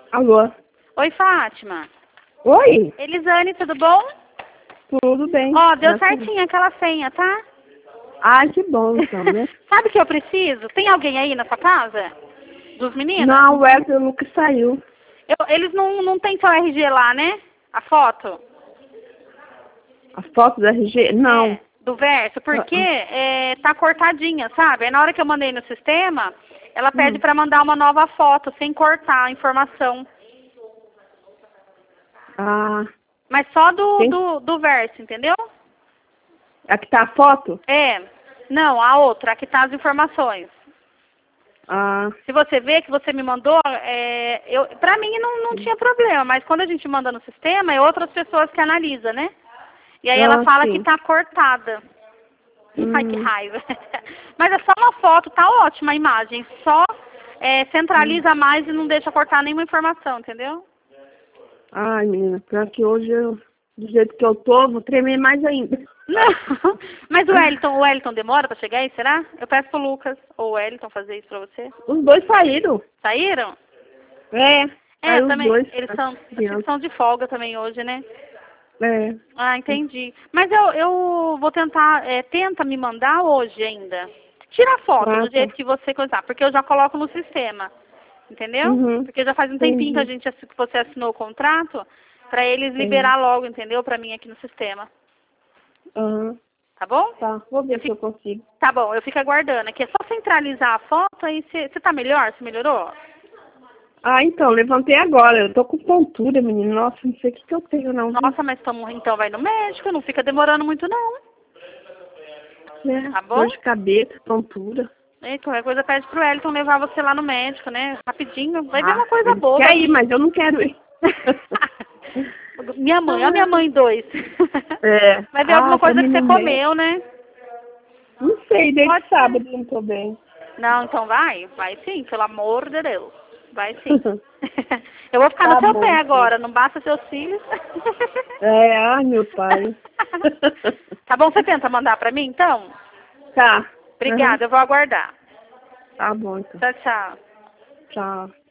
Alô? Oi, Fátima. Oi? Elisane, tudo bom? Tudo bem. Ó, deu Graças a Deus. certinho aquela senha, tá? Ah, que bom então, né? Sabe o que eu preciso? Tem alguém aí na sua casa? Dos meninos? Não, o Wesley nunca saiu. Eles não tem seu RG lá, né? A foto? A foto do RG? Não. É, do verso, porque tá cortadinha, sabe? Aí na hora que eu mandei no sistema, ela pede pra mandar uma nova foto, sem cortar a informação. Ah, Mas só Tem- do verso, entendeu? aqui tá a foto? É. Não, a outra, a que tá as informações. Ah, Se você vê que você me mandou, pra mim não tinha problema, mas quando a gente manda no sistema, é outras pessoas que analisam, né? E aí ela fala sim. que tá cortada. Ai, que Hum, raiva. Mas é só uma foto, tá ótima a imagem. Só centraliza mais e não deixa cortar nenhuma informação, entendeu? Ai, menina, pior que hoje eu, do jeito que eu tô, vou tremer mais ainda. Não. Mas o Wellington demora pra chegar aí, será? Eu peço pro Lucas ou o Wellington fazer isso pra você. Os dois saíram. Saíram? É, saiu os Também. dois. Eles as são, acho que crianças. são de folga também hoje, né? É. Ah, entendi. Mas eu vou tentar, tenta me mandar hoje ainda. Tira a foto do jeito que você coisar, porque eu já coloco no sistema, entendeu? Uhum. Porque já faz um tempinho que Entendi. que você assinou o contrato, pra eles liberar logo, entendeu? Pra mim aqui no sistema, Aham. tá bom? Tá, vou ver se eu consigo. Tá bom, eu fico aguardando aqui. É só centralizar a foto, aí você tá melhor? Você melhorou? Ah, então, levantei agora. Eu tô com tontura, menina. Nossa, não sei o que eu tenho, não. Nossa, mas então vai no médico, não fica demorando muito não. Tá bom? Dor de cabeça, tontura. E qualquer coisa pede pro Wellington levar você lá no médico, né? Rapidinho. Vai ver uma coisa Ele boa. quer ir, mas eu não quero ir. Minha mãe, olha minha mãe dois. É. Vai ver alguma coisa que você menino comeu, né? Não sei, desde Pode ser. sábado não tô bem. Não, então vai sim, pelo amor de Deus. Vai sim. Eu vou ficar no Tá seu bom, pé sim. agora, não basta seus filhos. Ai, meu pai. Tá bom, você tenta mandar pra mim, então? Tá. Obrigada, eu vou aguardar. Tá bom, então. Tchau, tchau. Tchau.